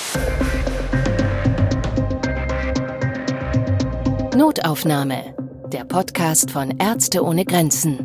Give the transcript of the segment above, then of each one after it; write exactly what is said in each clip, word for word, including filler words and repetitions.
Notaufnahme, der Podcast von Ärzte ohne Grenzen.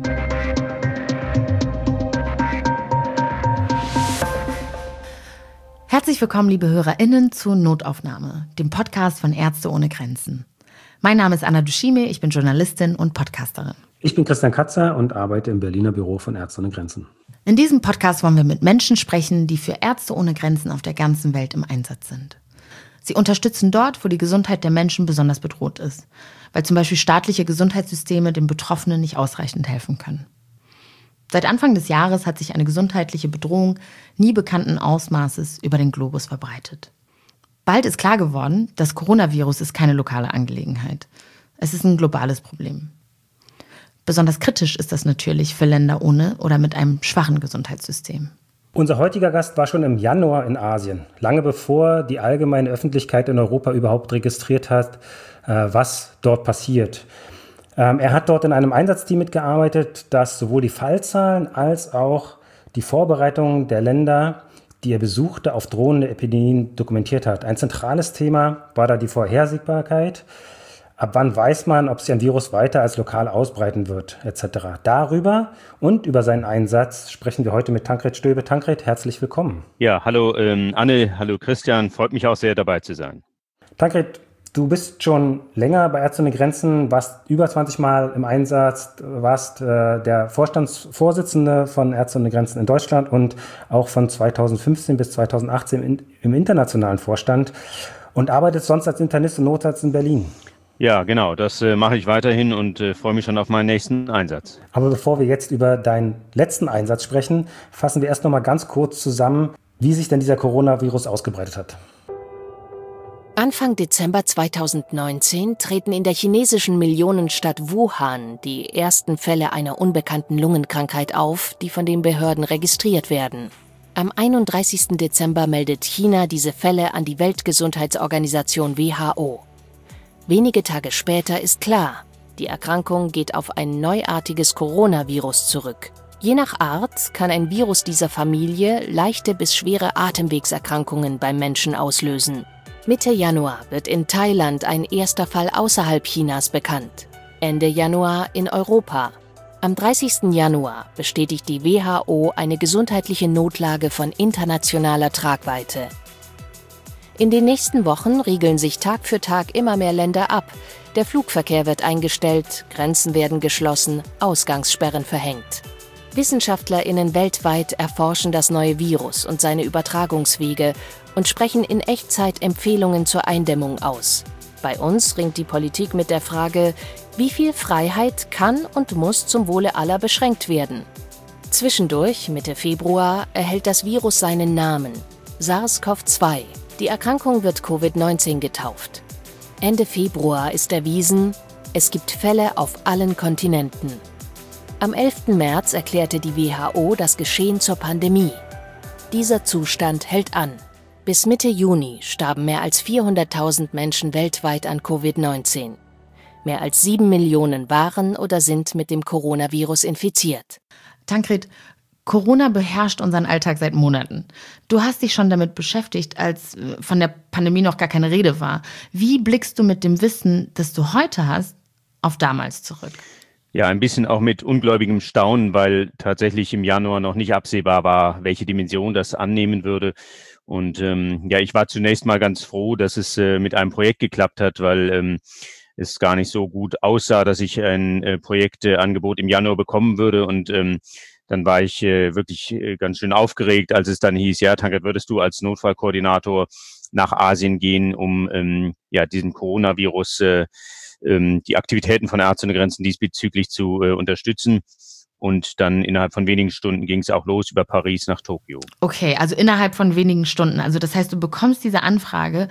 Herzlich willkommen, liebe HörerInnen, zu Notaufnahme, dem Podcast von Ärzte ohne Grenzen. Mein Name ist Anna Dushime, ich bin Journalistin und Podcasterin. Ich bin Christian Katzer und arbeite im Berliner Büro von Ärzte ohne Grenzen. In diesem Podcast wollen wir mit Menschen sprechen, die für Ärzte ohne Grenzen auf der ganzen Welt im Einsatz sind. Sie unterstützen dort, wo die Gesundheit der Menschen besonders bedroht ist, weil zum Beispiel staatliche Gesundheitssysteme den Betroffenen nicht ausreichend helfen können. Seit Anfang des Jahres hat sich eine gesundheitliche Bedrohung nie bekannten Ausmaßes über den Globus verbreitet. Bald ist klar geworden, das Coronavirus ist keine lokale Angelegenheit. Es ist ein globales Problem. Besonders kritisch ist das natürlich für Länder ohne oder mit einem schwachen Gesundheitssystem. Unser heutiger Gast war schon im Januar in Asien, lange bevor die allgemeine Öffentlichkeit in Europa überhaupt registriert hat, was dort passiert. Er hat dort in einem Einsatzteam mitgearbeitet, das sowohl die Fallzahlen als auch die Vorbereitungen der Länder, die er besuchte, auf drohende Epidemien dokumentiert hat. Ein zentrales Thema war da die Vorhersehbarkeit. Ab wann weiß man, ob sich ein Virus weiter als lokal ausbreiten wird, et cetera. Darüber und über seinen Einsatz sprechen wir heute mit Tancred Stöbe. Tancred, herzlich willkommen. Ja, hallo ähm, Anne, hallo Christian, freut mich auch sehr, dabei zu sein. Tancred, du bist schon länger bei Ärzte ohne Grenzen, warst über zwanzig Mal im Einsatz, warst äh, der Vorstandsvorsitzende von Ärzte ohne Grenzen in Deutschland und auch von zweitausendfünfzehn bis zweitausendachtzehn in, im internationalen Vorstand und arbeitest sonst als Internist und Notarzt in Berlin. Ja, genau, das äh, mache ich weiterhin und äh, freue mich schon auf meinen nächsten Einsatz. Aber bevor wir jetzt über deinen letzten Einsatz sprechen, fassen wir erst noch mal ganz kurz zusammen, wie sich denn dieser Coronavirus ausgebreitet hat. Anfang Dezember zweitausendneunzehn treten in der chinesischen Millionenstadt Wuhan die ersten Fälle einer unbekannten Lungenkrankheit auf, die von den Behörden registriert werden. Am einunddreißigsten Dezember meldet China diese Fälle an die Weltgesundheitsorganisation W H O. Wenige Tage später ist klar, die Erkrankung geht auf ein neuartiges Coronavirus zurück. Je nach Art kann ein Virus dieser Familie leichte bis schwere Atemwegserkrankungen beim Menschen auslösen. Mitte Januar wird in Thailand ein erster Fall außerhalb Chinas bekannt. Ende Januar in Europa. Am dreißigsten Januar bestätigt die W H O eine gesundheitliche Notlage von internationaler Tragweite. In den nächsten Wochen riegeln sich Tag für Tag immer mehr Länder ab. Der Flugverkehr wird eingestellt, Grenzen werden geschlossen, Ausgangssperren verhängt. WissenschaftlerInnen weltweit erforschen das neue Virus und seine Übertragungswege und sprechen in Echtzeit Empfehlungen zur Eindämmung aus. Bei uns ringt die Politik mit der Frage, wie viel Freiheit kann und muss zum Wohle aller beschränkt werden. Zwischendurch, Mitte Februar, erhält das Virus seinen Namen: SARS-C o V zwei. Die Erkrankung wird Covid neunzehn getauft. Ende Februar ist erwiesen, es gibt Fälle auf allen Kontinenten. Am elften März erklärte die W H O das Geschehen zur Pandemie. Dieser Zustand hält an. Bis Mitte Juni starben mehr als vierhunderttausend Menschen weltweit an Covid neunzehn. Mehr als sieben Millionen waren oder sind mit dem Coronavirus infiziert. Tancred, Corona beherrscht unseren Alltag seit Monaten. Du hast dich schon damit beschäftigt, als von der Pandemie noch gar keine Rede war. Wie blickst du mit dem Wissen, das du heute hast, auf damals zurück? Ja, ein bisschen auch mit ungläubigem Staunen, weil tatsächlich im Januar noch nicht absehbar war, welche Dimension das annehmen würde. Und ähm, ja, ich war zunächst mal ganz froh, dass es äh, mit einem Projekt geklappt hat, weil ähm, es gar nicht so gut aussah, dass ich ein äh, Projektangebot im Januar bekommen würde. Und ähm, dann war ich äh, wirklich äh, ganz schön aufgeregt, als es dann hieß, ja, Tancred, würdest du als Notfallkoordinator nach Asien gehen, um ähm, ja diesen Coronavirus, äh, ähm, die Aktivitäten von Ärzte ohne Grenzen diesbezüglich zu äh, unterstützen. Und dann innerhalb von wenigen Stunden ging es auch los über Paris nach Tokio. Okay, also innerhalb von wenigen Stunden. Also das heißt, du bekommst diese Anfrage.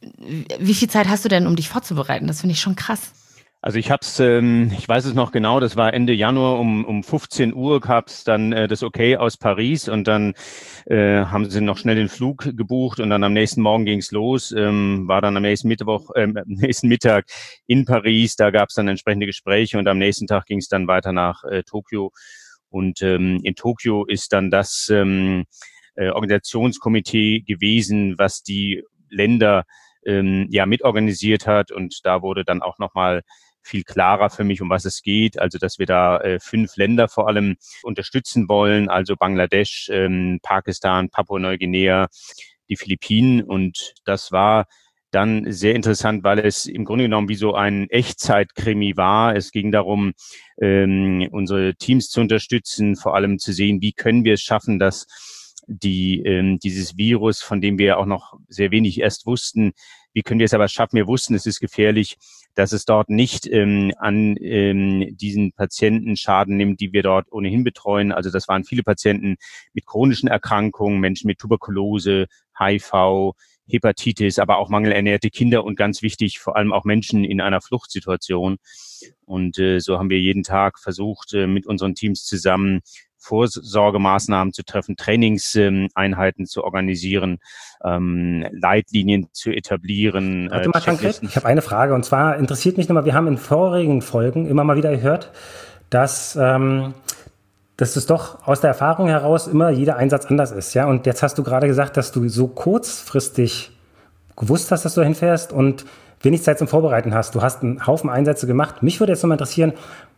Wie viel Zeit hast du denn, um dich vorzubereiten? Das finde ich schon krass. Also ich hab's, ähm, ich weiß es noch genau, das war Ende Januar um um fünfzehn Uhr gab's dann äh, das Okay aus Paris und dann äh, haben sie noch schnell den Flug gebucht und dann am nächsten Morgen ging's los, ähm, war dann am nächsten Mittwoch, äh, nächsten Mittag in Paris, da gab's dann entsprechende Gespräche und am nächsten Tag ging's dann weiter nach äh, Tokio und ähm, in Tokio ist dann das ähm, äh, Organisationskomitee gewesen, was die Länder ähm, ja mitorganisiert hat. Und da wurde dann auch nochmal viel klarer für mich, um was es geht. Also, dass wir da äh, fünf Länder vor allem unterstützen wollen, also Bangladesch, ähm, Pakistan, Papua-Neuguinea, die Philippinen. Und das war dann sehr interessant, weil es im Grunde genommen wie so ein Echtzeitkrimi war. Es ging darum, ähm, unsere Teams zu unterstützen, vor allem zu sehen, wie können wir es schaffen, dass die ähm, dieses Virus, von dem wir auch noch sehr wenig erst wussten, wie können wir es aber schaffen? Wir wussten, es ist gefährlich, dass es dort nicht ähm, an ähm, diesen Patienten Schaden nimmt, die wir dort ohnehin betreuen. Also das waren viele Patienten mit chronischen Erkrankungen, Menschen mit Tuberkulose, H I V, Hepatitis, aber auch mangelernährte Kinder und ganz wichtig, vor allem auch Menschen in einer Fluchtsituation. Und äh, so haben wir jeden Tag versucht, äh, mit unseren Teams zusammen Vorsorgemaßnahmen zu treffen, Trainingseinheiten ähm, zu organisieren, ähm, Leitlinien zu etablieren. Warte mal, Tankred, ich habe eine Frage, und zwar interessiert mich nochmal, wir haben in vorigen Folgen immer mal wieder gehört, dass, ähm, dass es doch aus der Erfahrung heraus immer jeder Einsatz anders ist. Ja? Und jetzt hast du gerade gesagt, dass du so kurzfristig gewusst hast, dass du hinfährst und wenig Zeit zum Vorbereiten hast. Du hast einen Haufen Einsätze gemacht. Mich würde jetzt nochmal interessieren,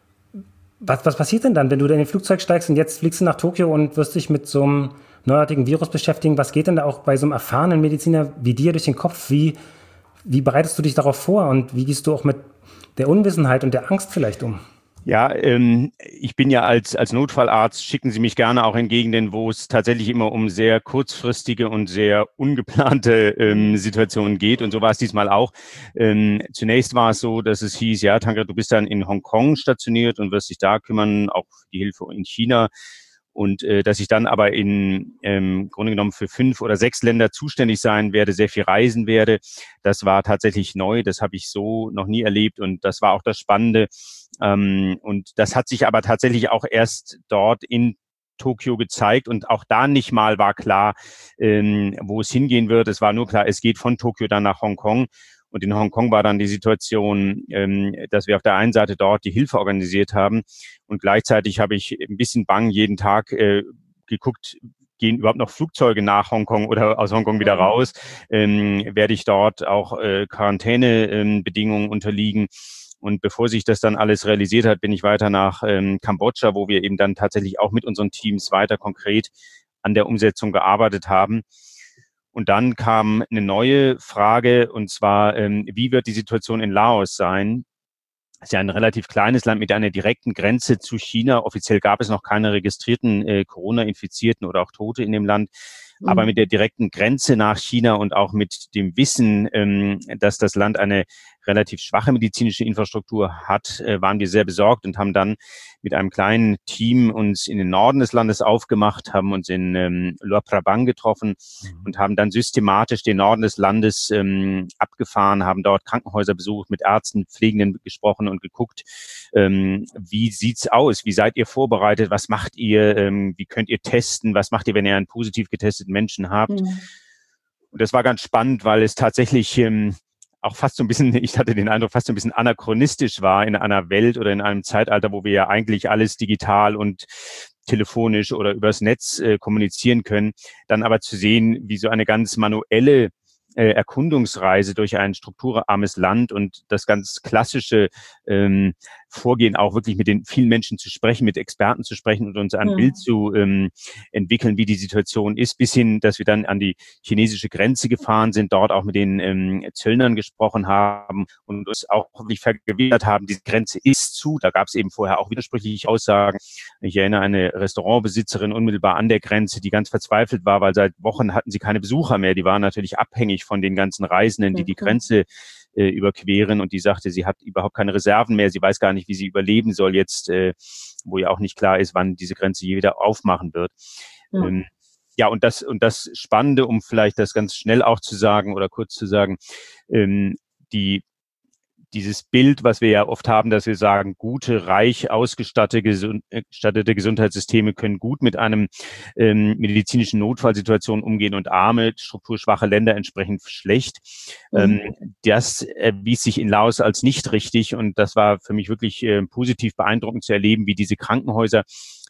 Was, was passiert denn dann, wenn du in den Flugzeug steigst und jetzt fliegst du nach Tokio und wirst dich mit so einem neuartigen Virus beschäftigen? Was geht denn da auch bei so einem erfahrenen Mediziner wie dir durch den Kopf? Wie, wie bereitest du dich darauf vor und wie gehst du auch mit der Unwissenheit und der Angst vielleicht um? Ja, ähm, ich bin ja als als Notfallarzt, schicken Sie mich gerne auch in Gegenden, wo es tatsächlich immer um sehr kurzfristige und sehr ungeplante ähm, Situationen geht. Und so war es diesmal auch. Ähm, zunächst war es so, dass es hieß, ja, Tankred, du bist dann in Hongkong stationiert und wirst dich da kümmern, auch die Hilfe in China. Und äh, dass ich dann aber in ähm, Grunde genommen für fünf oder sechs Länder zuständig sein werde, sehr viel reisen werde, das war tatsächlich neu. Das habe ich so noch nie erlebt und das war auch das Spannende. Ähm, und das hat sich aber tatsächlich auch erst dort in Tokio gezeigt und auch da nicht mal war klar, ähm, wo es hingehen wird. Es war nur klar, es geht von Tokio dann nach Hongkong. Und in Hongkong war dann die Situation, ähm, dass wir auf der einen Seite dort die Hilfe organisiert haben und gleichzeitig habe ich ein bisschen bang jeden Tag äh, geguckt, gehen überhaupt noch Flugzeuge nach Hongkong oder aus Hongkong wieder raus? Ähm, werde ich dort auch äh, Quarantänebedingungen ähm, unterliegen? Und bevor sich das dann alles realisiert hat, bin ich weiter nach ähm, Kambodscha, wo wir eben dann tatsächlich auch mit unseren Teams weiter konkret an der Umsetzung gearbeitet haben. Und dann kam eine neue Frage, und zwar, ähm, wie wird die Situation in Laos sein? Das ist ja ein relativ kleines Land mit einer direkten Grenze zu China. Offiziell gab es noch keine registrierten äh, Corona-Infizierten oder auch Tote in dem Land. Mhm. Aber mit der direkten Grenze nach China und auch mit dem Wissen, ähm, dass das Land eine relativ schwache medizinische Infrastruktur hat, äh, waren wir sehr besorgt und haben dann mit einem kleinen Team uns in den Norden des Landes aufgemacht, haben uns in ähm, Luang Prabang getroffen mhm. und haben dann systematisch den Norden des Landes ähm, abgefahren, haben dort Krankenhäuser besucht, mit Ärzten, Pflegenden gesprochen und geguckt, ähm, wie sieht's aus, wie seid ihr vorbereitet, was macht ihr, ähm, wie könnt ihr testen, was macht ihr, wenn ihr einen positiv getesteten Menschen habt. Mhm. Und das war ganz spannend, weil es tatsächlich ähm, auch fast so ein bisschen, ich hatte den Eindruck, fast so ein bisschen anachronistisch war in einer Welt oder in einem Zeitalter, wo wir ja eigentlich alles digital und telefonisch oder übers Netz äh, kommunizieren können, dann aber zu sehen, wie so eine ganz manuelle äh, Erkundungsreise durch ein strukturarmes Land und das ganz klassische ähm, Vorgehen, auch wirklich mit den vielen Menschen zu sprechen, mit Experten zu sprechen und uns ein ja. Bild zu ähm, entwickeln, wie die Situation ist, bis hin, dass wir dann an die chinesische Grenze gefahren sind, dort auch mit den ähm, Zöllnern gesprochen haben und uns auch wirklich vergewissert haben, diese Grenze ist zu. Da gab es eben vorher auch widersprüchliche Aussagen. Ich erinnere eine Restaurantbesitzerin unmittelbar an der Grenze, die ganz verzweifelt war, weil seit Wochen hatten sie keine Besucher mehr. Die waren natürlich abhängig von den ganzen Reisenden, die die Grenze äh, überqueren. Und die sagte, sie hat überhaupt keine Reserven mehr. Sie weiß gar nicht, wie sie überleben soll jetzt, äh, wo ja auch nicht klar ist, wann diese Grenze je wieder aufmachen wird. Ja. Ähm, ja, und das, und das Spannende, um vielleicht das ganz schnell auch zu sagen oder kurz zu sagen, ähm, die dieses Bild, was wir ja oft haben, dass wir sagen, gute, reich ausgestattete, gesund, gestattete Gesundheitssysteme können gut mit einem ähm, medizinischen Notfallsituation umgehen und arme, strukturschwache Länder entsprechend schlecht. Mhm. Ähm, das erwies sich in Laos als nicht richtig und das war für mich wirklich äh, positiv beeindruckend zu erleben, wie diese Krankenhäuser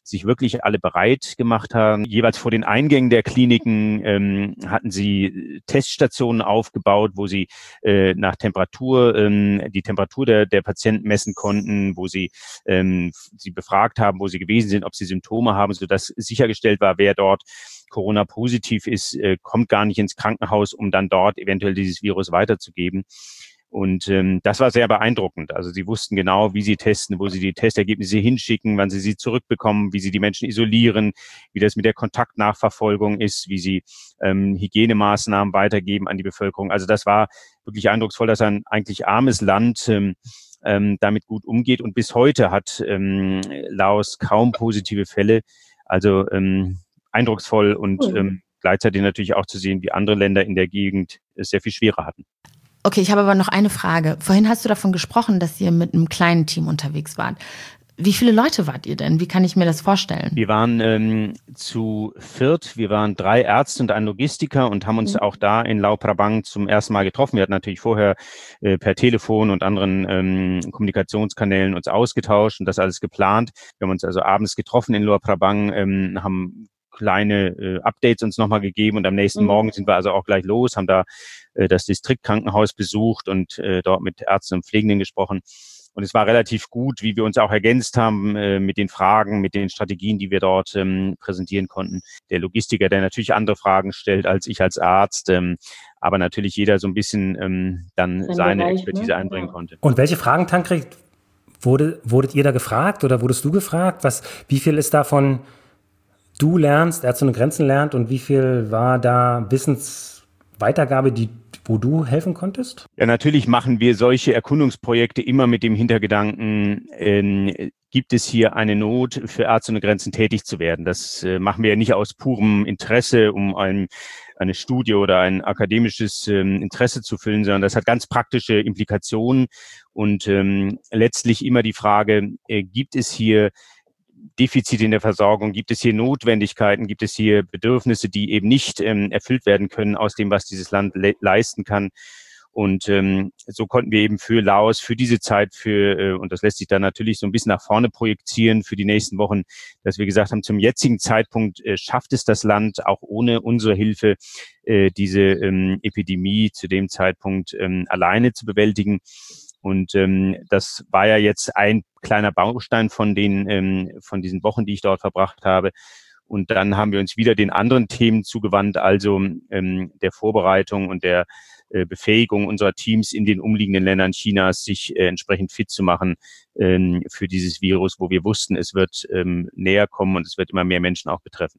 sich wirklich alle bereit gemacht haben. Jeweils vor den Eingängen der Kliniken ähm, hatten sie Teststationen aufgebaut, wo sie äh, nach Temperatur ähm, die Temperatur der, der Patienten messen konnten, wo sie ähm, sie befragt haben, wo sie gewesen sind, ob sie Symptome haben, sodass sichergestellt war, wer dort Corona-positiv ist, äh, kommt gar nicht ins Krankenhaus, um dann dort eventuell dieses Virus weiterzugeben. Und ähm, das war sehr beeindruckend. Also sie wussten genau, wie sie testen, wo sie die Testergebnisse hinschicken, wann sie sie zurückbekommen, wie sie die Menschen isolieren, wie das mit der Kontaktnachverfolgung ist, wie sie ähm, Hygienemaßnahmen weitergeben an die Bevölkerung. Also das war wirklich eindrucksvoll, dass ein eigentlich armes Land ähm, ähm, damit gut umgeht. Und bis heute hat ähm, Laos kaum positive Fälle. Also ähm, eindrucksvoll und ähm, gleichzeitig natürlich auch zu sehen, wie andere Länder in der Gegend es sehr viel schwerer hatten. Okay, ich habe aber noch eine Frage. Vorhin hast du davon gesprochen, dass ihr mit einem kleinen Team unterwegs wart. Wie viele Leute wart ihr denn? Wie kann ich mir das vorstellen? Wir waren ähm, zu viert. Wir waren drei Ärzte und ein Logistiker und haben uns mhm. auch da in Luang Prabang zum ersten Mal getroffen. Wir hatten natürlich vorher äh, per Telefon und anderen ähm, Kommunikationskanälen uns ausgetauscht und das alles geplant. Wir haben uns also abends getroffen in Luang Prabang, ähm, haben kleine äh, Updates uns nochmal gegeben und am nächsten mhm. Morgen sind wir also auch gleich los, haben da äh, das Distriktkrankenhaus besucht und äh, dort mit Ärzten und Pflegenden gesprochen. Und es war relativ gut, wie wir uns auch ergänzt haben äh, mit den Fragen, mit den Strategien, die wir dort ähm, präsentieren konnten. Der Logistiker, der natürlich andere Fragen stellt als ich als Arzt, ähm, aber natürlich jeder so ein bisschen ähm, dann Ein seine Bereich, Expertise ne? einbringen ja. konnte. Und welche Fragen, Tankred, wurde, wurdet ihr da gefragt oder wurdest du gefragt? Was, wie viel ist davon du lernst, Ärzte ohne Grenzen lernt und wie viel war da Wissensweitergabe, die, wo du helfen konntest? Ja, natürlich machen wir solche Erkundungsprojekte immer mit dem Hintergedanken, äh, gibt es hier eine Not für Ärzte ohne Grenzen tätig zu werden? Das äh, machen wir ja nicht aus purem Interesse, um ein, eine Studie oder ein akademisches ähm, Interesse zu füllen, sondern das hat ganz praktische Implikationen und ähm, letztlich immer die Frage, äh, gibt es hier Defizite in der Versorgung, gibt es hier Notwendigkeiten, gibt es hier Bedürfnisse, die eben nicht ähm, erfüllt werden können aus dem, was dieses Land le- leisten kann. Und ähm, so konnten wir eben für Laos, für diese Zeit, für äh, und das lässt sich dann natürlich so ein bisschen nach vorne projizieren für die nächsten Wochen, dass wir gesagt haben, zum jetzigen Zeitpunkt äh, schafft es das Land auch ohne unsere Hilfe, äh, diese ähm, Epidemie zu dem Zeitpunkt ähm, alleine zu bewältigen. Und ähm, das war ja jetzt ein kleiner Baustein von den ähm, von diesen Wochen, die ich dort verbracht habe. Und dann haben wir uns wieder den anderen Themen zugewandt, also ähm, der Vorbereitung und der äh, Befähigung unserer Teams in den umliegenden Ländern Chinas, sich äh, entsprechend fit zu machen ähm, für dieses Virus, wo wir wussten, es wird ähm, näher kommen und es wird immer mehr Menschen auch betreffen.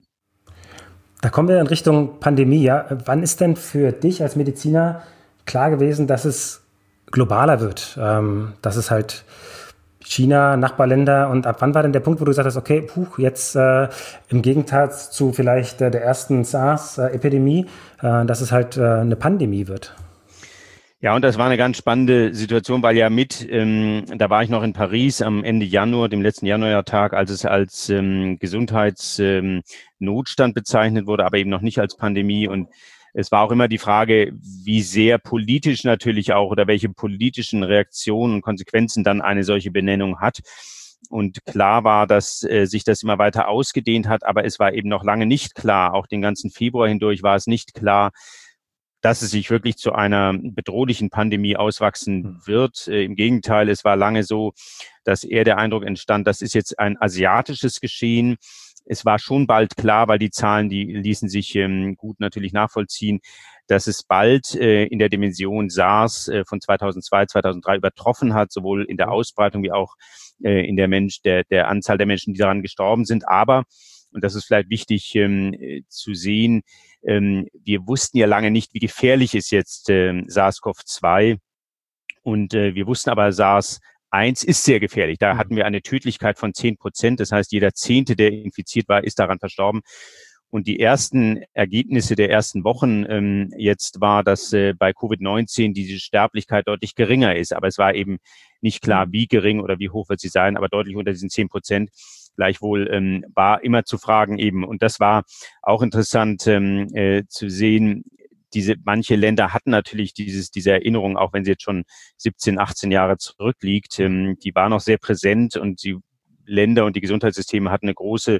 Da kommen wir in Richtung Pandemie. Ja. Wann ist denn für dich als Mediziner klar gewesen, dass es globaler wird, ähm, dass es halt China, Nachbarländer und ab wann war denn der Punkt, wo du gesagt hast, okay, puh, jetzt äh, im Gegensatz zu vielleicht äh, der ersten SARS-Epidemie, äh, dass es halt äh, eine Pandemie wird? Ja, und das war eine ganz spannende Situation, weil ja mit, ähm, da war ich noch in Paris am Ende Januar, dem letzten Januartag, als es als ähm, Gesundheitsnotstand ähm, bezeichnet wurde, aber eben noch nicht als Pandemie. Und es war auch immer die Frage, wie sehr politisch natürlich auch oder welche politischen Reaktionen und Konsequenzen dann eine solche Benennung hat. Und klar war, dass äh, sich das immer weiter ausgedehnt hat, aber es war eben noch lange nicht klar, auch den ganzen Februar hindurch war es nicht klar, dass es sich wirklich zu einer bedrohlichen Pandemie auswachsen wird. Äh, Im Gegenteil, es war lange so, dass eher der Eindruck entstand, das ist jetzt ein asiatisches Geschehen. Es war schon bald klar, weil die Zahlen, die ließen sich ähm, gut natürlich nachvollziehen, dass es bald äh, in der Dimension SARS äh, von zweitausendzwei, zweitausenddrei übertroffen hat, sowohl in der Ausbreitung wie auch äh, in der Mensch, der, der Anzahl der Menschen, die daran gestorben sind. Aber, und das ist vielleicht wichtig ähm, zu sehen, ähm, wir wussten ja lange nicht, wie gefährlich ist jetzt äh, SARS-C o V zwei. Und äh, wir wussten aber, SARS Eins ist sehr gefährlich. Da hatten wir eine Tödlichkeit von zehn Prozent. Das heißt, jeder Zehnte, der infiziert war, ist daran verstorben. Und die ersten Ergebnisse der ersten Wochen ähm, jetzt war, dass äh, bei Covid neunzehn diese Sterblichkeit deutlich geringer ist. Aber es war eben nicht klar, wie gering oder wie hoch wird sie sein, aber deutlich unter diesen zehn Prozent. Gleichwohl ähm, war immer zu fragen eben. Und das war auch interessant ähm, äh, zu sehen. Diese, manche Länder hatten natürlich dieses, diese Erinnerung, auch wenn sie jetzt schon siebzehn, achtzehn Jahre zurückliegt, ähm, die war noch sehr präsent und sie Länder und die Gesundheitssysteme hatten eine große,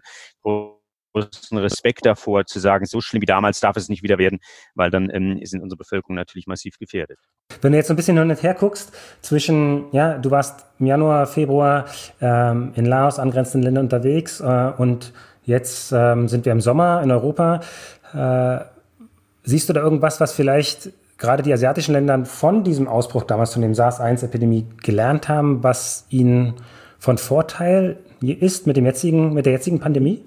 großen Respekt davor, zu sagen, so schlimm wie damals darf es nicht wieder werden, weil dann ähm, sind unsere Bevölkerung natürlich massiv gefährdet. Wenn du jetzt ein bisschen hin und her guckst, zwischen, ja, du warst im Januar, Februar ähm, in Laos, angrenzenden Ländern unterwegs äh, und jetzt ähm, sind wir im Sommer in Europa. Äh, siehst du da irgendwas, was vielleicht gerade die asiatischen Länder von diesem Ausbruch damals, von dem SARS eins Epidemie gelernt haben, was ihnen von Vorteil ist mit dem jetzigen, mit der jetzigen Pandemie?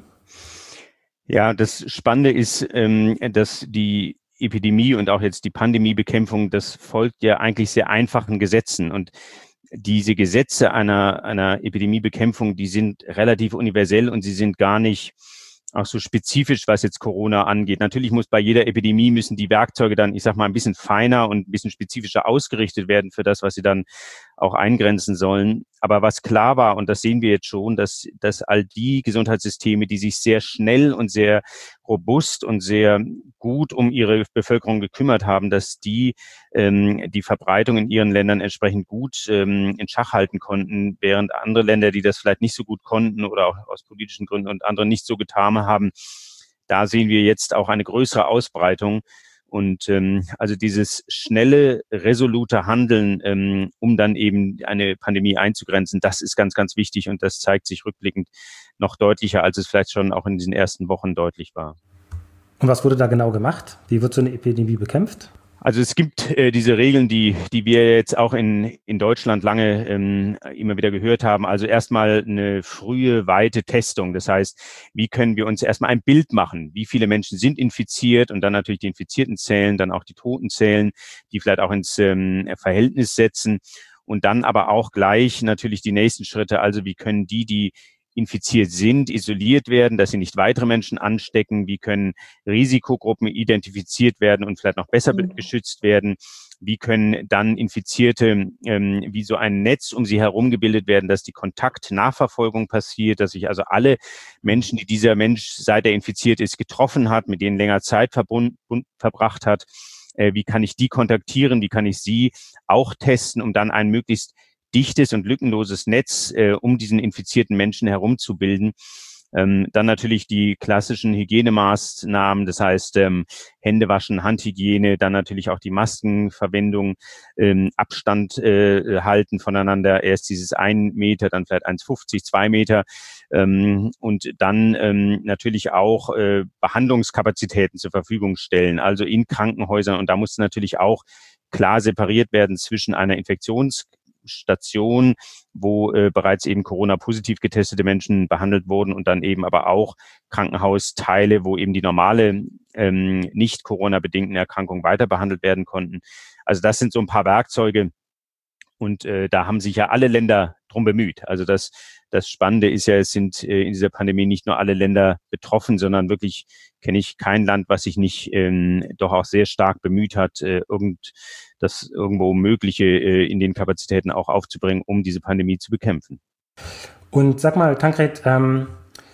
Ja, das Spannende ist, ähm, dass die Epidemie und auch jetzt die Pandemiebekämpfung, das folgt ja eigentlich sehr einfachen Gesetzen. Und diese Gesetze einer, einer Epidemiebekämpfung, die sind relativ universell und sie sind gar nicht auch so spezifisch, was jetzt Corona angeht. Natürlich muss bei jeder Epidemie müssen die Werkzeuge dann, ich sag mal, ein bisschen feiner und ein bisschen spezifischer ausgerichtet werden für das, was sie dann auch eingrenzen sollen. Aber was klar war, und das sehen wir jetzt schon, dass, dass all die Gesundheitssysteme, die sich sehr schnell und sehr robust und sehr gut um ihre Bevölkerung gekümmert haben, dass die ähm, die Verbreitung in ihren Ländern entsprechend gut ähm, in Schach halten konnten, während andere Länder, die das vielleicht nicht so gut konnten oder auch aus politischen Gründen und andere nicht so getan haben, da sehen wir jetzt auch eine größere Ausbreitung. Und ähm, also dieses schnelle, resolute Handeln, ähm, um dann eben eine Pandemie einzugrenzen, das ist ganz, ganz wichtig und das zeigt sich rückblickend noch deutlicher, als es vielleicht schon auch in diesen ersten Wochen deutlich war. Und was wurde da genau gemacht? Wie wird so eine Epidemie bekämpft? Also es gibt äh, diese Regeln, die die wir jetzt auch in in Deutschland lange ähm, immer wieder gehört haben. Also erstmal eine frühe, weite Testung. Das heißt, wie können wir uns erstmal ein Bild machen? Wie viele Menschen sind infiziert? Und dann natürlich die Infizierten zählen, dann auch die Toten zählen, die vielleicht auch ins ähm, Verhältnis setzen. Und dann aber auch gleich natürlich die nächsten Schritte. Also wie können die, die infiziert sind, isoliert werden, dass sie nicht weitere Menschen anstecken? Wie können Risikogruppen identifiziert werden und vielleicht noch besser mhm. geschützt werden? Wie können dann Infizierte ähm, wie so ein Netz um sie herum gebildet werden, dass die Kontaktnachverfolgung passiert, dass sich also alle Menschen, die dieser Mensch, seit er infiziert ist, getroffen hat, mit denen länger Zeit verbund, verbracht hat, äh, wie kann ich die kontaktieren? Wie kann ich sie auch testen, um dann ein möglichst dichtes und lückenloses Netz äh, um diesen infizierten Menschen herumzubilden. Ähm, dann natürlich die klassischen Hygienemaßnahmen, das heißt ähm, Händewaschen, Handhygiene, dann natürlich auch die Maskenverwendung, ähm, Abstand äh, halten voneinander, erst dieses ein Meter, dann vielleicht eins Komma fünfzig, zwei Meter ähm, und dann ähm, natürlich auch äh, Behandlungskapazitäten zur Verfügung stellen, also in Krankenhäusern und da muss natürlich auch klar separiert werden zwischen einer Infektions Station, wo äh, bereits eben Corona-positiv getestete Menschen behandelt wurden und dann eben aber auch Krankenhausteile, wo eben die normale, ähm, nicht Corona-bedingten Erkrankungen weiter behandelt werden konnten. Also das sind so ein paar Werkzeuge und äh, da haben sich ja alle Länder drum bemüht. Also das, das Spannende ist ja, es sind äh, in dieser Pandemie nicht nur alle Länder betroffen, sondern wirklich kenne ich kein Land, was sich nicht ähm, doch auch sehr stark bemüht hat, äh, irgend das irgendwo Mögliche äh, in den Kapazitäten auch aufzubringen, um diese Pandemie zu bekämpfen. Und sag mal, Tancred, ähm,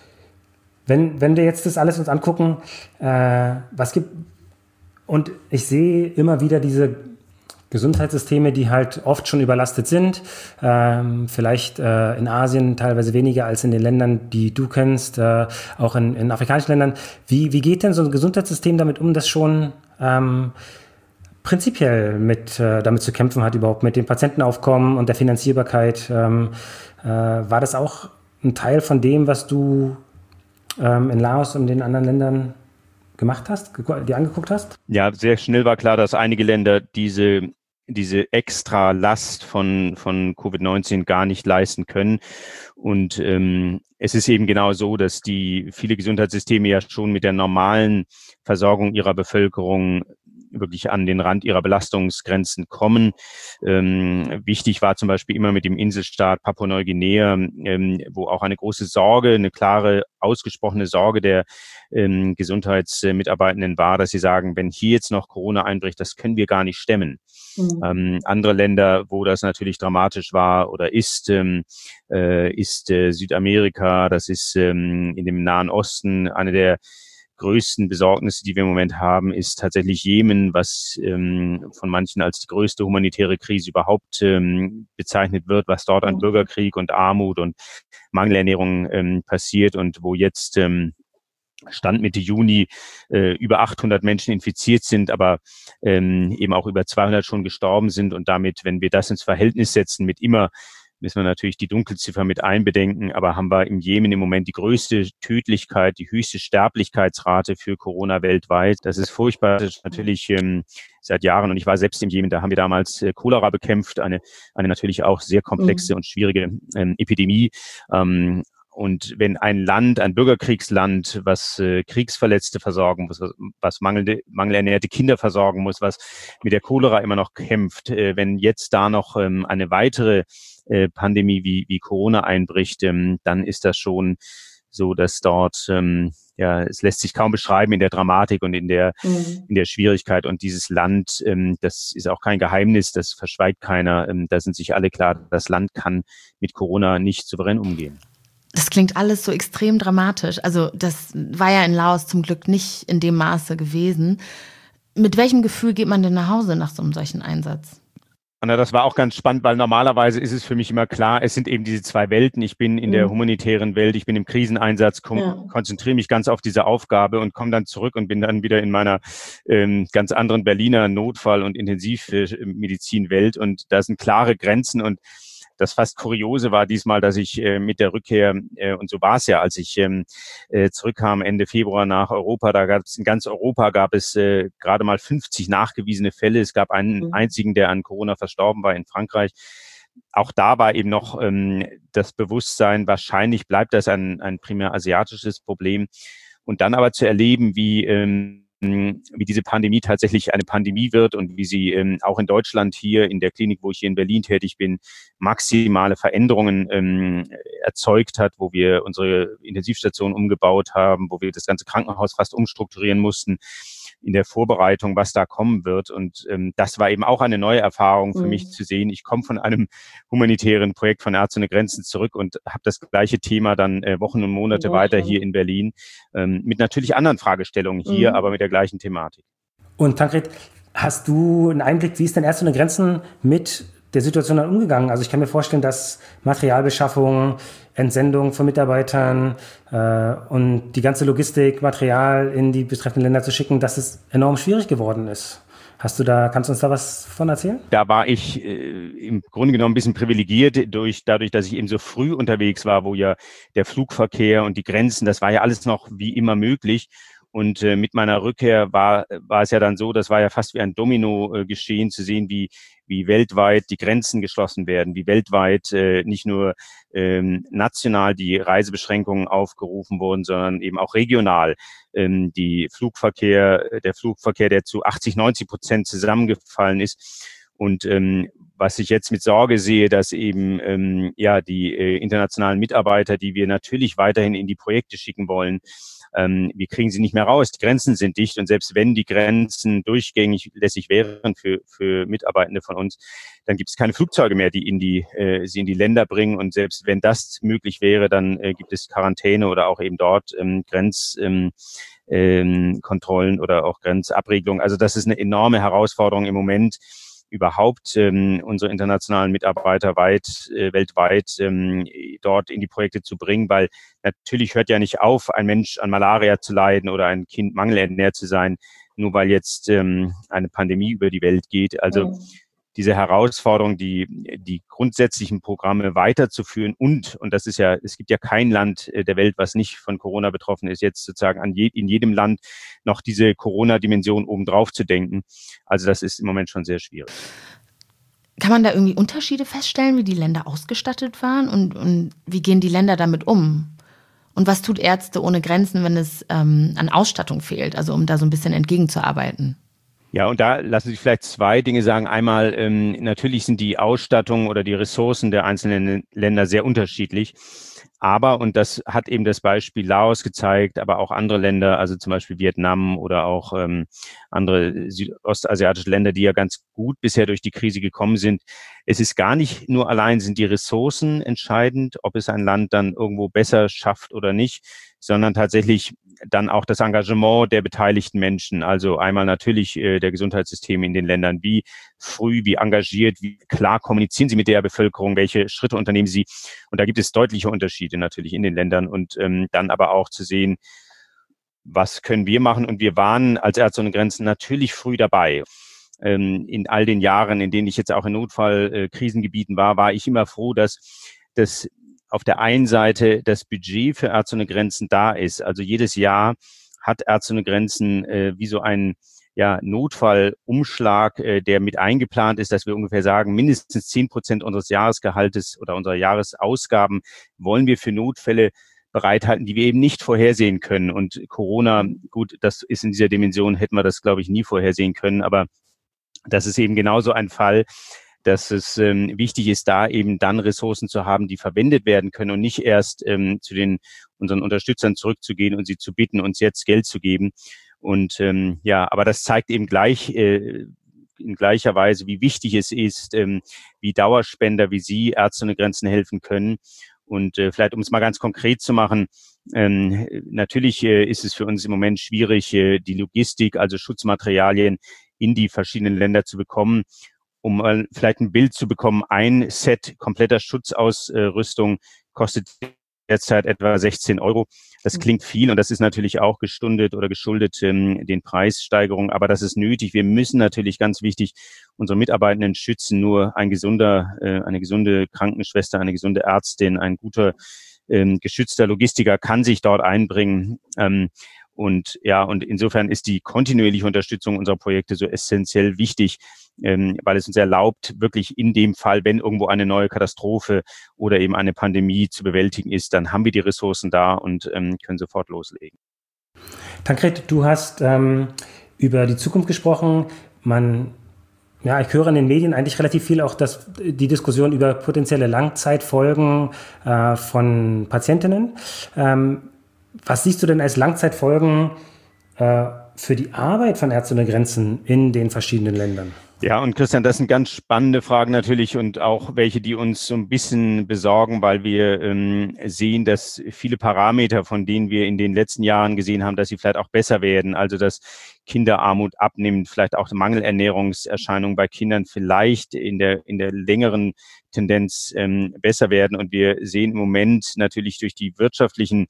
wenn, wenn wir jetzt das alles uns angucken, äh, was gibt, und ich sehe immer wieder diese Gesundheitssysteme, die halt oft schon überlastet sind, ähm, vielleicht äh, in Asien teilweise weniger als in den Ländern, die du kennst, äh, auch in, in afrikanischen Ländern. Wie, wie geht denn so ein Gesundheitssystem damit um, das schon ähm, prinzipiell mit äh, damit zu kämpfen hat, überhaupt mit dem Patientenaufkommen und der Finanzierbarkeit? Ähm, äh, war das auch ein Teil von dem, was du ähm, in Laos und den anderen Ländern gemacht hast, dir angeguckt hast? Ja, sehr schnell war klar, dass einige Länder diese diese extra Last von von Covid neunzehn gar nicht leisten können. Und ähm, es ist eben genau so, dass die viele Gesundheitssysteme ja schon mit der normalen Versorgung ihrer Bevölkerung wirklich an den Rand ihrer Belastungsgrenzen kommen. Ähm, wichtig war zum Beispiel immer mit dem Inselstaat Papua-Neuguinea, ähm, wo auch eine große Sorge, eine klare, ausgesprochene Sorge der ähm, Gesundheitsmitarbeitenden war, dass sie sagen, wenn hier jetzt noch Corona einbricht, das können wir gar nicht stemmen. Mhm. Ähm, andere Länder, wo das natürlich dramatisch war oder ist, ähm, äh, ist äh, Südamerika, das ist ähm, in dem Nahen Osten eine der größten Besorgnisse, die wir im Moment haben, ist tatsächlich Jemen, was ähm, von manchen als die größte humanitäre Krise überhaupt ähm, bezeichnet wird, was dort an Bürgerkrieg und Armut und Mangelernährung ähm, passiert und wo jetzt ähm, Stand Mitte Juni äh, über achthundert Menschen infiziert sind, aber ähm, eben auch über zweihundert schon gestorben sind. Und damit, wenn wir das ins Verhältnis setzen mit immer, müssen wir natürlich die Dunkelziffer mit einbedenken, aber haben wir im Jemen im Moment die größte Tödlichkeit, die höchste Sterblichkeitsrate für Corona weltweit. Das ist furchtbar. Das ist natürlich ähm, seit Jahren, und ich war selbst im Jemen, da haben wir damals äh, Cholera bekämpft, eine, eine natürlich auch sehr komplexe mhm. und schwierige ähm, Epidemie. Ähm, Und wenn ein Land, ein Bürgerkriegsland, was äh, Kriegsverletzte versorgen muss, was, was mangelnde, mangelernährte Kinder versorgen muss, was mit der Cholera immer noch kämpft, äh, wenn jetzt da noch ähm, eine weitere äh, Pandemie wie, wie Corona einbricht, ähm, dann ist das schon so, dass dort, ähm, ja, es lässt sich kaum beschreiben in der Dramatik und in der, mhm. in der Schwierigkeit. Und dieses Land, ähm, das ist auch kein Geheimnis, das verschweigt keiner. Ähm, da sind sich alle klar, das Land kann mit Corona nicht souverän umgehen. Das klingt alles so extrem dramatisch. Also das war ja in Laos zum Glück nicht in dem Maße gewesen. Mit welchem Gefühl geht man denn nach Hause nach so einem solchen Einsatz? Anna, das war auch ganz spannend, weil normalerweise ist es für mich immer klar, es sind eben diese zwei Welten. Ich bin in mhm. der humanitären Welt, ich bin im Kriseneinsatz, kom- ja. konzentriere mich ganz auf diese Aufgabe und komme dann zurück und bin dann wieder in meiner ähm, ganz anderen Berliner Notfall- und Intensivmedizinwelt. Und da sind klare Grenzen, und das fast Kuriose war diesmal, dass ich äh, mit der Rückkehr, äh, und so war es ja, als ich ähm, äh, zurückkam Ende Februar nach Europa, da gab es in ganz Europa gab es äh, gerade mal fünfzig nachgewiesene Fälle. Es gab einen mhm. einzigen, der an Corona verstorben war in Frankreich. Auch da war eben noch ähm, das Bewusstsein, wahrscheinlich bleibt das ein, ein primär asiatisches Problem. Und dann aber zu erleben, wie ähm, wie diese Pandemie tatsächlich eine Pandemie wird und wie sie ähm, auch in Deutschland hier in der Klinik, wo ich hier in Berlin tätig bin, maximale Veränderungen ähm, erzeugt hat, wo wir unsere Intensivstation umgebaut haben, wo wir das ganze Krankenhaus fast umstrukturieren mussten in der Vorbereitung, was da kommen wird. Und ähm, das war eben auch eine neue Erfahrung für mhm. mich zu sehen. Ich komme von einem humanitären Projekt von Ärzte ohne Grenzen zurück und habe das gleiche Thema dann äh, Wochen und Monate ja, weiter hier in Berlin, ähm, mit natürlich anderen Fragestellungen hier, mhm. aber mit der gleichen Thematik. Und Tancred, hast du einen Einblick, wie ist denn Ärzte ohne Grenzen mit der Situation dann umgegangen? Also ich kann mir vorstellen, dass Materialbeschaffung, Entsendung von Mitarbeitern äh, und die ganze Logistik, Material in die betreffenden Länder zu schicken, dass es enorm schwierig geworden ist. Hast du da, kannst du uns da was von erzählen? Da war ich äh, im Grunde genommen ein bisschen privilegiert durch, dadurch, dass ich eben so früh unterwegs war, wo ja der Flugverkehr und die Grenzen, das war ja alles noch wie immer möglich. Und äh, mit meiner Rückkehr war, war es ja dann so, das war ja fast wie ein Domino äh, geschehen, zu sehen, wie, wie weltweit die Grenzen geschlossen werden, wie weltweit äh, nicht nur ähm, national die Reisebeschränkungen aufgerufen wurden, sondern eben auch regional. Ähm, die Flugverkehr, der Flugverkehr, der zu achtzig, neunzig Prozent zusammengefallen ist. Und ähm, was ich jetzt mit Sorge sehe, dass eben ähm, ja die äh, internationalen Mitarbeiter, die wir natürlich weiterhin in die Projekte schicken wollen, ähm, wir kriegen sie nicht mehr raus. Die Grenzen sind dicht, und selbst wenn die Grenzen durchgängig lässig wären für für Mitarbeitende von uns, dann gibt es keine Flugzeuge mehr, die in die äh, sie in die Länder bringen. Und selbst wenn das möglich wäre, dann äh, gibt es Quarantäne oder auch eben dort ähm, Grenz ähm, ähm, Kontrollen oder auch Grenzabregelungen. Also das ist eine enorme Herausforderung im Moment, überhaupt ähm, unsere internationalen Mitarbeiter weit, äh, weltweit ähm, dort in die Projekte zu bringen, weil natürlich hört ja nicht auf, ein Mensch an Malaria zu leiden oder ein Kind mangelernährt zu sein, nur weil jetzt ähm, eine Pandemie über die Welt geht. Also mhm. diese Herausforderung, die die grundsätzlichen Programme weiterzuführen und, und das ist ja, es gibt ja kein Land der Welt, was nicht von Corona betroffen ist, jetzt sozusagen an je, in jedem Land noch diese Corona-Dimension obendrauf zu denken. Also das ist im Moment schon sehr schwierig. Kann man da irgendwie Unterschiede feststellen, wie die Länder ausgestattet waren, und, und wie gehen die Länder damit um? Und was tut Ärzte ohne Grenzen, wenn es ähm, an Ausstattung fehlt, also um da so ein bisschen entgegenzuarbeiten? Ja, und da lassen sich vielleicht zwei Dinge sagen. Einmal, ähm, natürlich sind die Ausstattungen oder die Ressourcen der einzelnen Länder sehr unterschiedlich. Aber, und das hat eben das Beispiel Laos gezeigt, aber auch andere Länder, also zum Beispiel Vietnam oder auch ähm, andere südostasiatische Länder, die ja ganz gut bisher durch die Krise gekommen sind. Es ist gar nicht nur allein sind die Ressourcen entscheidend, ob es ein Land dann irgendwo besser schafft oder nicht, sondern tatsächlich dann auch das Engagement der beteiligten Menschen. Also einmal natürlich äh, der Gesundheitssysteme in den Ländern. Wie früh, wie engagiert, wie klar kommunizieren sie mit der Bevölkerung, welche Schritte unternehmen sie? Und da gibt es deutliche Unterschiede natürlich in den Ländern und ähm, dann aber auch zu sehen, was können wir machen? Und wir waren als Ärzte ohne Grenzen natürlich früh dabei. Ähm, in all den Jahren, in denen ich jetzt auch in Notfallkrisengebieten war, war ich immer froh, dass das auf der einen Seite das Budget für Ärzte ohne Grenzen da ist. Also jedes Jahr hat Ärzte ohne Grenzen äh, wie so ein ja, Notfallumschlag, äh, der mit eingeplant ist, dass wir ungefähr sagen, mindestens zehn Prozent unseres Jahresgehaltes oder unserer Jahresausgaben wollen wir für Notfälle bereithalten, die wir eben nicht vorhersehen können. Und Corona, gut, das ist in dieser Dimension, hätten wir das, glaube ich, nie vorhersehen können. Aber das ist eben genauso ein Fall, dass es ähm, wichtig ist, da eben dann Ressourcen zu haben, die verwendet werden können und nicht erst ähm, zu den unseren Unterstützern zurückzugehen und sie zu bitten, uns jetzt Geld zu geben. Und ähm, ja, aber das zeigt eben gleich äh, in gleicher Weise, wie wichtig es ist, ähm, wie Dauerspender wie Sie Ärzte ohne Grenzen helfen können. Und äh, vielleicht, um es mal ganz konkret zu machen, ähm, natürlich äh, ist es für uns im Moment schwierig, äh, die Logistik, also Schutzmaterialien in die verschiedenen Länder zu bekommen. Um mal vielleicht ein Bild zu bekommen, ein Set kompletter Schutzausrüstung kostet derzeit etwa sechzehn Euro. Das klingt viel und das ist natürlich auch gestundet oder geschuldet ähm, den Preissteigerungen, aber das ist nötig. Wir müssen natürlich, ganz wichtig, unsere Mitarbeitenden schützen. Nur ein gesunder, äh, eine gesunde Krankenschwester, eine gesunde Ärztin, ein guter, ähm, geschützter Logistiker kann sich dort einbringen. Ähm, Und ja, und insofern ist die kontinuierliche Unterstützung unserer Projekte so essentiell wichtig, ähm, weil es uns erlaubt, wirklich in dem Fall, wenn irgendwo eine neue Katastrophe oder eben eine Pandemie zu bewältigen ist, dann haben wir die Ressourcen da und ähm, können sofort loslegen. Tancred, du hast ähm, über die Zukunft gesprochen. Man, ja, ich höre in den Medien eigentlich relativ viel auch dass die Diskussion über potenzielle Langzeitfolgen äh, von Patientinnen. Ähm, Was siehst du denn als Langzeitfolgen äh, für die Arbeit von Ärzte ohne Grenzen in den verschiedenen Ländern? Ja, und Christian, das sind ganz spannende Fragen natürlich und auch welche, die uns so ein bisschen besorgen, weil wir ähm, sehen, dass viele Parameter, von denen wir in den letzten Jahren gesehen haben, dass sie vielleicht auch besser werden, also dass Kinderarmut abnimmt, vielleicht auch Mangelernährungserscheinungen bei Kindern vielleicht in der in der längeren Tendenz ähm, besser werden. Und wir sehen im Moment natürlich durch die wirtschaftlichen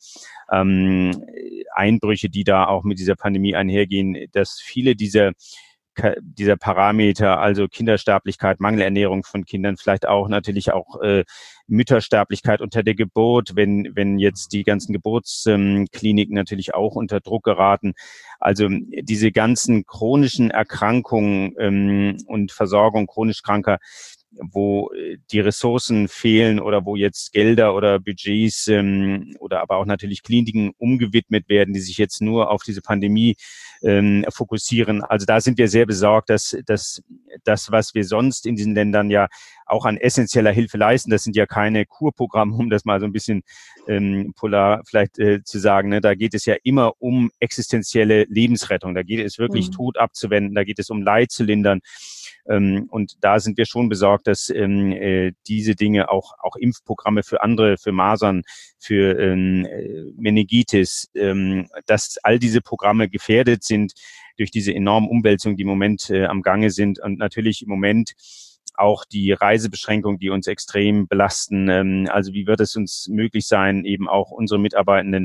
ähm, Einbrüche, die da auch mit dieser Pandemie einhergehen, dass viele dieser dieser Parameter, also Kindersterblichkeit, Mangelernährung von Kindern, vielleicht auch natürlich auch äh, Müttersterblichkeit unter der Geburt, wenn wenn jetzt die ganzen Geburtskliniken ähm, natürlich auch unter Druck geraten. Also diese ganzen chronischen Erkrankungen ähm, und Versorgung chronisch Kranker, wo die Ressourcen fehlen oder wo jetzt Gelder oder Budgets ähm, oder aber auch natürlich Kliniken umgewidmet werden, die sich jetzt nur auf diese Pandemie ähm, fokussieren. Also da sind wir sehr besorgt, dass, dass das, was wir sonst in diesen Ländern ja auch an essentieller Hilfe leisten, das sind ja keine Kurprogramme, um das mal so ein bisschen ähm, polar vielleicht äh, zu sagen. Ne? Da geht es ja immer um existenzielle Lebensrettung. Da geht es wirklich mhm. Tod abzuwenden, da geht es um Leid zu lindern. Ähm, und da sind wir schon besorgt, dass ähm, äh, diese Dinge auch auch Impfprogramme für andere, für Masern, für ähm, Meningitis, ähm, dass all diese Programme gefährdet sind durch diese enormen Umwälzungen, die im Moment äh, am Gange sind und natürlich im Moment auch die Reisebeschränkungen, die uns extrem belasten. Ähm, also wie wird es uns möglich sein, eben auch unsere Mitarbeitenden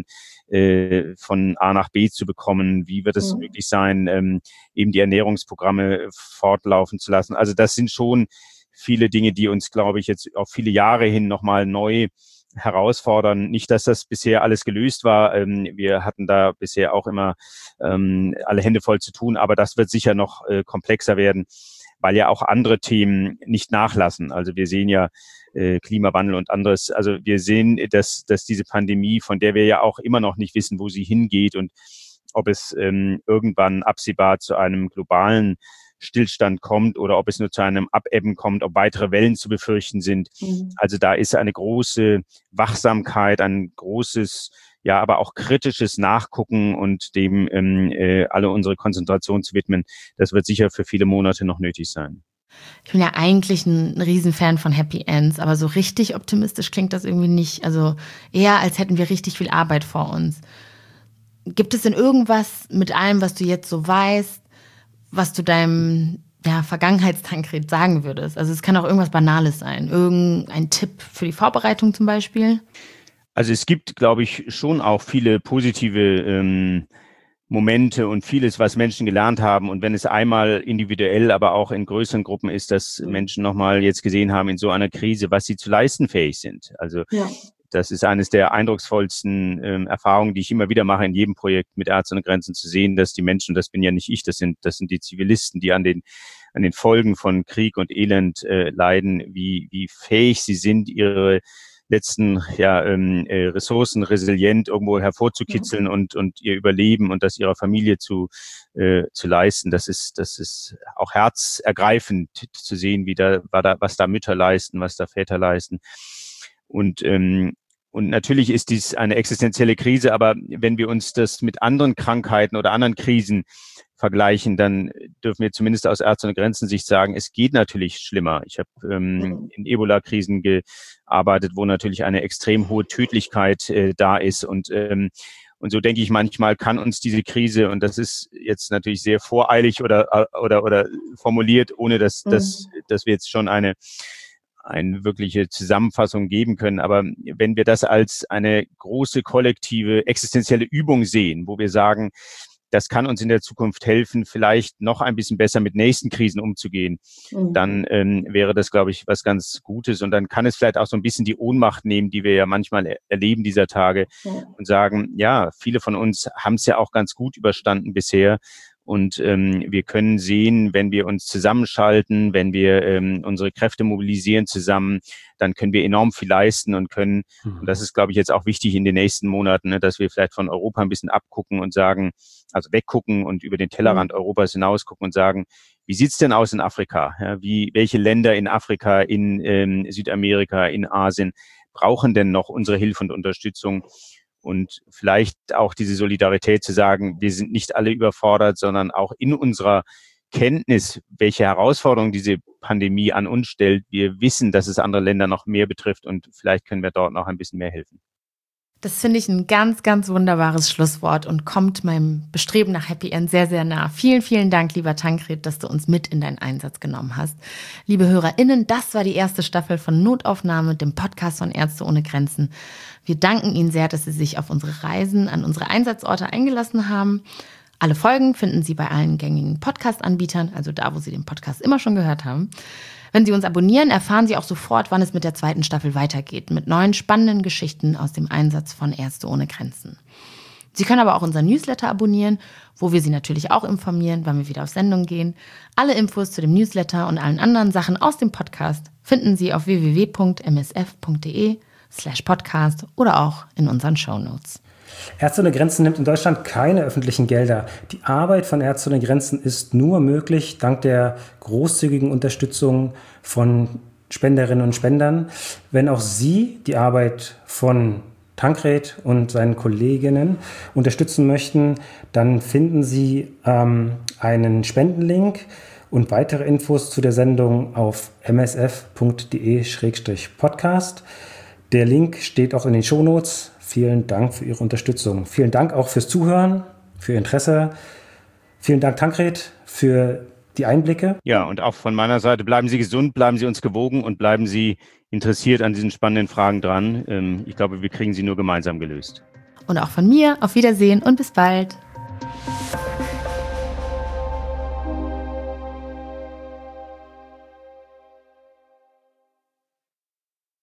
äh, von A nach B zu bekommen? Wie wird es mhm. möglich sein, ähm, eben die Ernährungsprogramme fortlaufen zu lassen? Also das sind schon viele Dinge, die uns, glaube ich, jetzt auf viele Jahre hin nochmal neu herausfordern. Nicht, dass das bisher alles gelöst war. Ähm, wir hatten da bisher auch immer ähm, alle Hände voll zu tun, aber das wird sicher noch äh, komplexer werden, weil ja auch andere Themen nicht nachlassen. Also wir sehen ja äh, Klimawandel und anderes. Also wir sehen, dass, dass diese Pandemie, von der wir ja auch immer noch nicht wissen, wo sie hingeht und ob es ähm, irgendwann absehbar zu einem globalen Stillstand kommt oder ob es nur zu einem Abebben kommt, ob weitere Wellen zu befürchten sind. Mhm. Also da ist eine große Wachsamkeit, ein großes, ja, aber auch kritisches Nachgucken und dem ähm, äh, alle unsere Konzentration zu widmen. Das wird sicher für viele Monate noch nötig sein. Ich bin ja eigentlich ein Riesenfan von Happy Ends, aber so richtig optimistisch klingt das irgendwie nicht. Also eher, als hätten wir richtig viel Arbeit vor uns. Gibt es denn irgendwas mit allem, was du jetzt so weißt, was du deinem ja, Vergangenheitstankred sagen würdest? Also es kann auch irgendwas Banales sein. Irgendein Tipp für die Vorbereitung zum Beispiel? Also es gibt, glaube ich, schon auch viele positive ähm, Momente und vieles, was Menschen gelernt haben. Und wenn es einmal individuell, aber auch in größeren Gruppen ist, dass Menschen nochmal jetzt gesehen haben in so einer Krise, was sie zu leisten fähig sind. Also ja. Das ist eines der eindrucksvollsten ähm, Erfahrungen, die ich immer wieder mache in jedem Projekt mit Ärzte ohne Grenzen, zu sehen, dass die Menschen, das bin ja nicht ich, das sind das sind die Zivilisten, die an den an den Folgen von Krieg und Elend äh, leiden, wie wie fähig sie sind, ihre letzten ja, ähm, äh, Ressourcen resilient irgendwo hervorzukitzeln ja. und und ihr Überleben und das ihrer Familie zu äh, zu leisten. Das ist das ist auch herzergreifend zu sehen, wie da, was da Mütter leisten, was da Väter leisten. Und ähm, und natürlich ist dies eine existenzielle Krise, aber wenn wir uns das mit anderen Krankheiten oder anderen Krisen vergleichen, dann dürfen wir zumindest aus Ärzte ohne Grenzen Sicht sagen, es geht natürlich schlimmer. Ich habe ähm, in Ebola-Krisen gearbeitet, wo natürlich eine extrem hohe Tödlichkeit äh, da ist und ähm, und so denke ich manchmal, kann uns diese Krise, und das ist jetzt natürlich sehr voreilig oder oder oder formuliert, ohne dass mhm. dass dass wir jetzt schon eine eine wirkliche Zusammenfassung geben können. Aber wenn wir das als eine große kollektive existenzielle Übung sehen, wo wir sagen, das kann uns in der Zukunft helfen, vielleicht noch ein bisschen besser mit nächsten Krisen umzugehen, mhm. dann ähm, wäre das, glaube ich, was ganz Gutes. Und dann kann es vielleicht auch so ein bisschen die Ohnmacht nehmen, die wir ja manchmal er- erleben dieser Tage ja. und sagen, ja, viele von uns haben es ja auch ganz gut überstanden bisher. Und ähm, wir können sehen, wenn wir uns zusammenschalten, wenn wir ähm, unsere Kräfte mobilisieren zusammen, dann können wir enorm viel leisten und können, mhm. und das ist, glaube ich, jetzt auch wichtig in den nächsten Monaten, ne, dass wir vielleicht von Europa ein bisschen abgucken und sagen, also weggucken und über den Tellerrand mhm. Europas hinaus gucken und sagen, wie sieht's denn aus in Afrika? Ja, wie, welche Länder in Afrika, in ähm, Südamerika, in Asien brauchen denn noch unsere Hilfe und Unterstützung? Und vielleicht auch diese Solidarität zu sagen, wir sind nicht alle überfordert, sondern auch in unserer Kenntnis, welche Herausforderungen diese Pandemie an uns stellt. Wir wissen, dass es andere Länder noch mehr betrifft und vielleicht können wir dort noch ein bisschen mehr helfen. Das finde ich ein ganz, ganz wunderbares Schlusswort und kommt meinem Bestreben nach Happy End sehr, sehr nah. Vielen, vielen Dank, lieber Tankred, dass du uns mit in deinen Einsatz genommen hast. Liebe HörerInnen, das war die erste Staffel von Notaufnahme, dem Podcast von Ärzte ohne Grenzen. Wir danken Ihnen sehr, dass Sie sich auf unsere Reisen an unsere Einsatzorte eingelassen haben. Alle Folgen finden Sie bei allen gängigen Podcast-Anbietern, also da, wo Sie den Podcast immer schon gehört haben. Wenn Sie uns abonnieren, erfahren Sie auch sofort, wann es mit der zweiten Staffel weitergeht, mit neuen spannenden Geschichten aus dem Einsatz von Ärzte ohne Grenzen. Sie können aber auch unseren Newsletter abonnieren, wo wir Sie natürlich auch informieren, wann wir wieder auf Sendung gehen. Alle Infos zu dem Newsletter und allen anderen Sachen aus dem Podcast finden Sie auf w w w punkt m s f punkt d e slash podcast oder auch in unseren Shownotes. Ärzte ohne Grenzen nimmt in Deutschland keine öffentlichen Gelder. Die Arbeit von Ärzte ohne Grenzen ist nur möglich dank der großzügigen Unterstützung von Spenderinnen und Spendern. Wenn auch Sie die Arbeit von Tankred und seinen Kolleginnen unterstützen möchten, dann finden Sie ähm, einen Spendenlink und weitere Infos zu der Sendung auf m s f punkt d e slash podcast. Der Link steht auch in den Shownotes. Vielen Dank für Ihre Unterstützung. Vielen Dank auch fürs Zuhören, für Ihr Interesse. Vielen Dank, Tankred, für die Einblicke. Ja, und auch von meiner Seite, bleiben Sie gesund, bleiben Sie uns gewogen und bleiben Sie interessiert an diesen spannenden Fragen dran. Ich glaube, wir kriegen sie nur gemeinsam gelöst. Und auch von mir, auf Wiedersehen und bis bald.